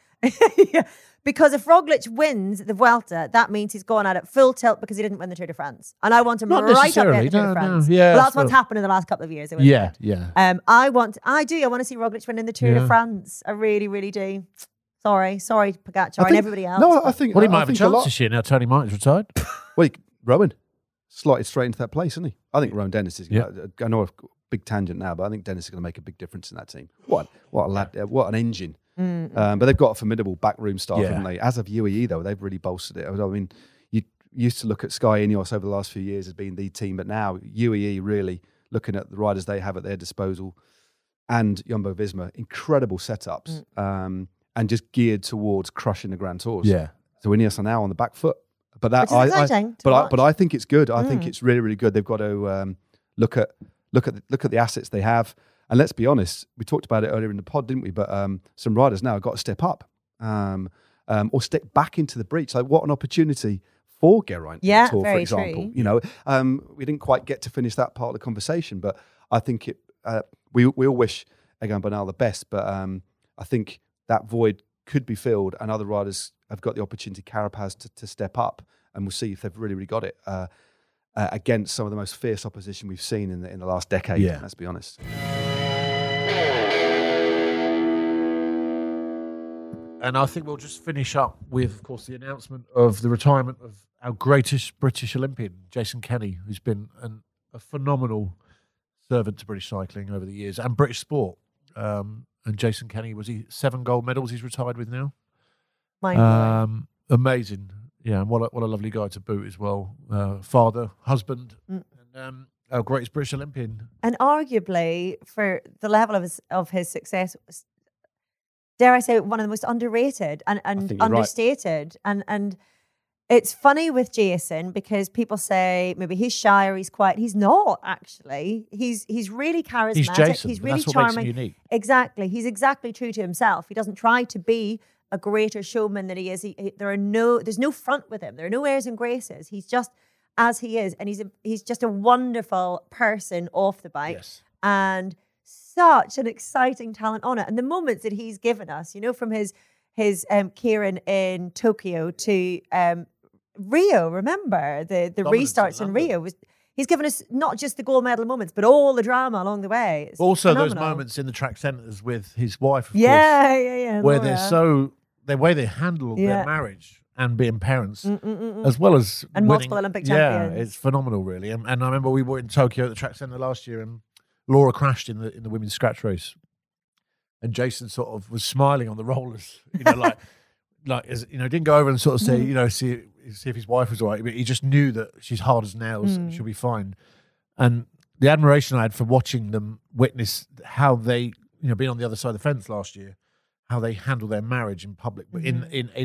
because if Roglic wins the Vuelta, that means he's gone out at full tilt because he didn't win the Tour de France. And I want him Not right up there necessarily. at the Tour de No, France. yeah, well, that's what's well- happened in the last couple of years. They went Yeah, ahead. yeah. I want to see Roglic winning the Tour de Yeah. France. I really, really do. Sorry, Pogacar and everybody else. No, I think. Well, he I might have a think chance lot. this year now. Tony Martin's retired. Well, Rowan slotted straight into that place, isn't he? I think Rowan Dennis is. Yeah. I know a big tangent now, but I think Dennis is going to make a big difference in that team. What a lad! What an engine! But they've got a formidable backroom staff, haven't they? As of UAE, though, they've really bolstered it. I mean, you used to look at Sky Ineos over the last few years as being the team, but now UAE really looking at the riders they have at their disposal, and Jumbo Visma, incredible setups, and just geared towards crushing the Grand Tours. Yeah. So Ineos are now on the back foot. But that Which is exciting to watch. but I think it's good. I think it's really, really good. They've got to look at the assets they have. And let's be honest, we talked about it earlier in the pod, didn't we? But some riders now have got to step up or step back into the breach. Like, what an opportunity for Geraint Yeah, Tour, for very example. true. You know, we didn't quite get to finish that part of the conversation, but I think we all wish Egan Bernal the best. But I think that void could be filled, and other riders have got the opportunity, Carapaz, to step up, and we'll see if they've really got it against some of the most fierce opposition we've seen in the last decade. Yeah. Let's be honest. And I think we'll just finish up with, of course, the announcement of the retirement of our greatest British Olympian, Jason Kenny, who's been a phenomenal servant to British cycling over the years and British sport. And Jason Kenny, was he 7 gold medals he's retired with now? Mind-blowing. Amazing. Yeah, and what a lovely guy to boot as well. Father, husband, and our greatest British Olympian. And arguably, for the level of his success, dare I say, one of the most underrated and think you're understated. And it's funny with Jason because people say maybe he's shy or he's quiet. He's not, actually. He's really charismatic. He's Jason. He's but really that's what charming. makes him unique. Exactly. He's exactly true to himself. He doesn't try to be a greater showman than he is. There's no front with him. There are no airs and graces. He's just as he is, and he's just a wonderful person off the bike, and such an exciting talent on it. And the moments that he's given us, you know, from his Kieran in Tokyo to Rio. Remember the Dominance restarts in in London. Rio was. He's given us not just the gold medal moments, but all the drama along the way. It's Also, those phenomenal. moments in the track centres with his wife, of course, Yeah. where Laura. the way they handle Yeah. their marriage and being parents, as well as And winning. multiple Olympic champions. Yeah, it's phenomenal, really. And I remember we were in Tokyo at the track centre last year, and Laura crashed in the women's scratch race, and Jason sort of was smiling on the rollers, you know, like as you know, didn't go over and sort of say, you know, see if his wife was all right, but he just knew that she's hard as nails and she'll be fine. And the admiration I had for watching them witness how they, you know, being on the other side of the fence last year, how they handle their marriage in public, but in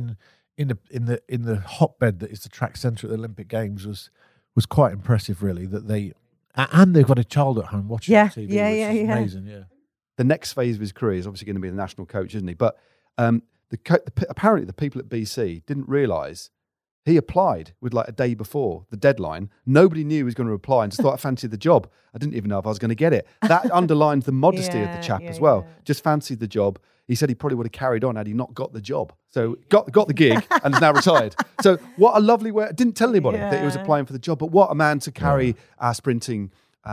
the hotbed that is the track centre at the Olympic Games was quite impressive, really. That and they've got a child at home watching Yeah, TV, yeah, which yeah, is yeah. amazing. Yeah, The next phase of his career is obviously going to be the national coach, isn't he? But apparently the people at BC didn't realise he applied with like a day before the deadline. Nobody knew he was going to apply and just thought, I fancied the job. I didn't even know if I was going to get it. That underlined the modesty of the chap as well. Just fancied the job. He said he probably would have carried on had he not got the job. So got the gig and is now retired. So what a lovely way. I didn't tell anybody that he was applying for the job, but what a man to carry our sprinting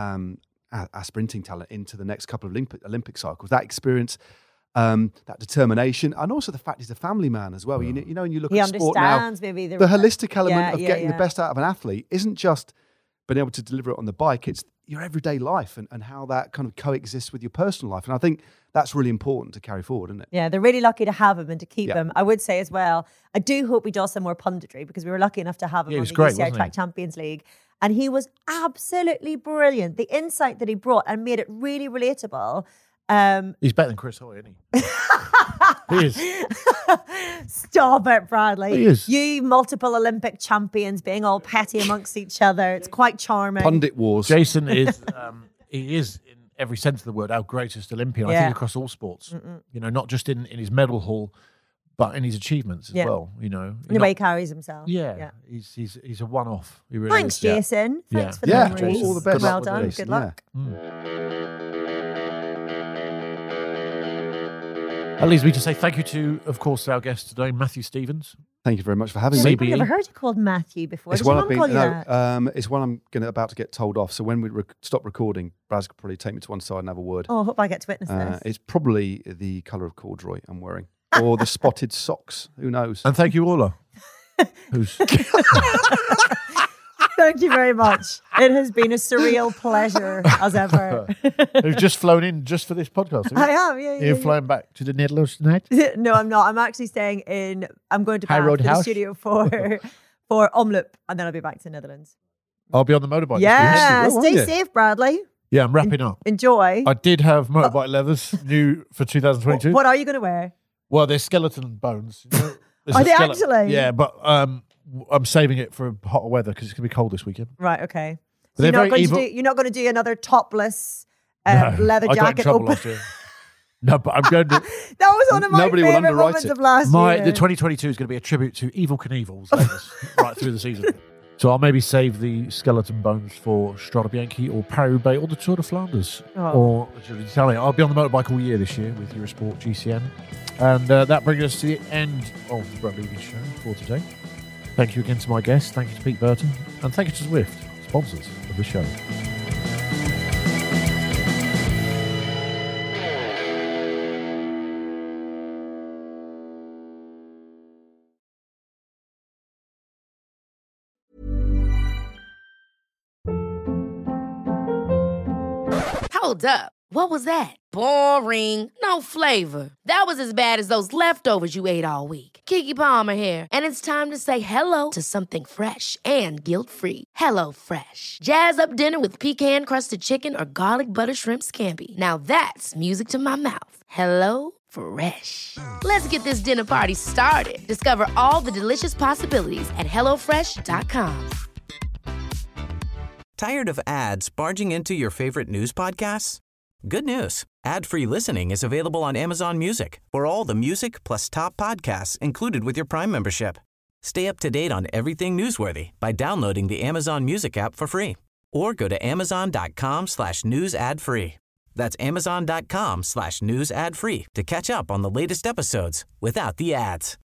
talent into the next couple of Olympic cycles. That experience, that determination, and also the fact he's a family man as well. You know, when you look He at sport now, understands maybe the holistic element of getting the yeah. best out of an athlete isn't just being able to deliver it on the bike. It's your everyday life and how that kind of coexists with your personal life. And I think that's really important to carry forward, isn't it? Yeah, they're really lucky to have him and to keep Yeah. him. I would say as well, I do hope he does some more punditry because we were lucky enough to have him Yeah, he on was the great, UCI wasn't Track he? Champions League. And he was absolutely brilliant. The insight that he brought and made it really relatable. he's better than Chris Hoy, isn't he? He is. Stop it, Bradley. He is. You multiple Olympic champions being all petty amongst each other. It's quite charming. Pundit wars. Jason is, he is in every sense of the word our greatest Olympian. I Yeah. think across all sports. You know, not just in his medal haul, but in his achievements as Yeah. well. You know, the way he carries himself. yeah, he's a one-off. He really Thanks, is. Jason. Thanks for the Yeah, memories. all the best. Well Good luck done. with Good Jason, luck. That leaves me to say thank you to, of course, our guest today, Matthew Stevens. Thank you very much for having CB. me. I've never heard you called Matthew before. It's Did your one mum I've call been. you that? It's one I'm about to get told off. So when we stop recording, Braz could probably take me to one side and have a word. Oh, I hope I get to witness this. It's probably the colour of corduroy I'm wearing. or the spotted socks. Who knows? And thank you, Orla. Who's Thank you very much. It has been a surreal pleasure as ever. who's just flown in just for this podcast? I am, yeah. You're flying back to the Netherlands tonight? No, I'm not. I'm actually staying in. I'm going to High Bath Road to the House? studio for Omloop, and then I'll be back to the Netherlands. I'll be on the motorbike. Yeah, this week. Where stay are you? safe, Bradley. Yeah, I'm wrapping up. Enjoy. I did have motorbike leathers new for 2022. What are you going to wear? Well, they're skeleton bones. You know? There's Are a they actually? Yeah, but I'm saving it for hotter weather because it's going to be cold this weekend. Right. Okay. But So they're very evil. you're not going to do another topless No, leather I got in jacket. trouble Open. last year. No, but I'm going to. That was one of my Nobody will favorite underwrite moments it. of last year. The 2022 is going to be a tribute to Evil Knievel's letters right through the season. So I'll maybe save the skeleton bones for Strade Bianche or Paris-Roubaix or the Tour de Flanders or the Giro d'Italia. I'll be on the motorbike all year this year with Eurosport GCN. And that brings us to the end of the Bradley Wiggins Show for today. Thank you again to my guests. Thank you to Pete Burton. And thank you to Zwift, sponsors of the show. Hold up. What was that? Boring. No flavor. That was as bad as those leftovers you ate all week. Keke Palmer here, and it's time to say hello to something fresh and guilt-free. Hello Fresh. Jazz up dinner with pecan-crusted chicken or garlic butter shrimp scampi. Now that's music to my mouth. Hello Fresh. Let's get this dinner party started. Discover all the delicious possibilities at hellofresh.com. Tired of ads barging into your favorite news podcasts? Good news. Ad-free listening is available on Amazon Music for all the music plus top podcasts included with your Prime membership. Stay up to date on everything newsworthy by downloading the Amazon Music app for free or go to amazon.com/news ad free. That's amazon.com/news ad free to catch up on the latest episodes without the ads.